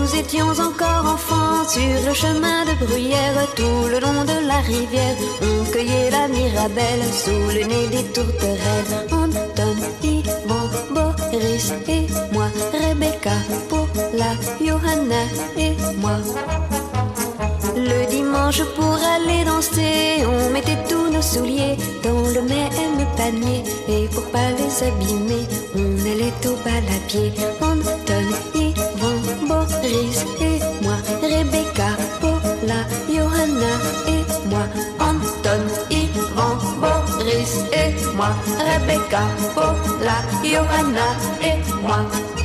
nous étions encore enfants, sur le chemin de Bruyère, tout le long de la rivière, on cueillait la mirabelle sous le nez des tourterelles. Anton, Yvan, Boris et moi, Rebecca, Paula, Johanna et moi. Le dimanche pour aller danser, on mettait tous nos souliers dans le même panier. Et pour pas les abîmer, on allait au bal à pied. Anton, Yvan, Boris et moi, Rebecca, Paula, Johanna et moi. Anton, Yvan, Boris et moi, Rebecca, Paula, Johanna et moi.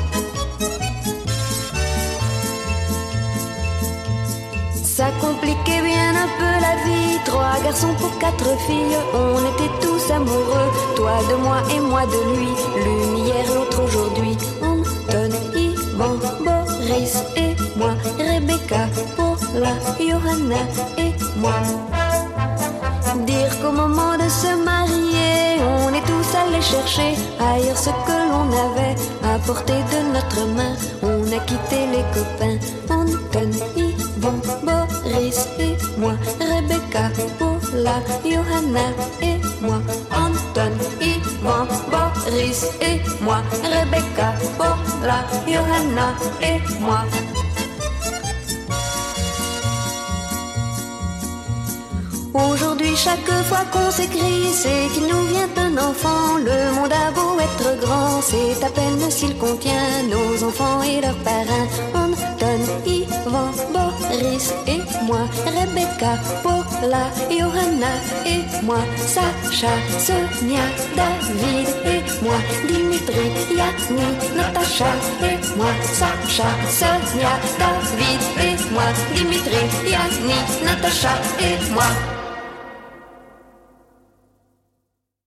Ça compliquait bien un peu la vie, 3 garçons pour 4 filles, on était tous amoureux, toi de moi et moi de lui, l'une hier, l'autre aujourd'hui. Anton, Yvan, Boris et moi, Rebecca, Paula, Johanna et moi. Dire qu'au moment de se marier, on est tous allés chercher ailleurs ce que l'on avait à portée de notre main. On a quitté les copains, Anton, Yvan, Boris et moi, Rebecca, Paula, Johanna et moi. Anton, Yvan, Boris et moi, Rebecca, Paula, Johanna et moi. Aujourd'hui, chaque fois qu'on s'écrit, c'est qu'il nous vient un enfant. Le monde a beau être grand, c'est à peine s'il contient nos enfants et leurs parrains. Anton, Yvan, Boris et moi, Rebecca, Paula, Johanna et moi, Sacha, Sonia, David et moi, Dimitri, Yanni, Natacha et moi, Sacha, Sonia, David et moi, Dimitri, Yanni, Natacha et moi.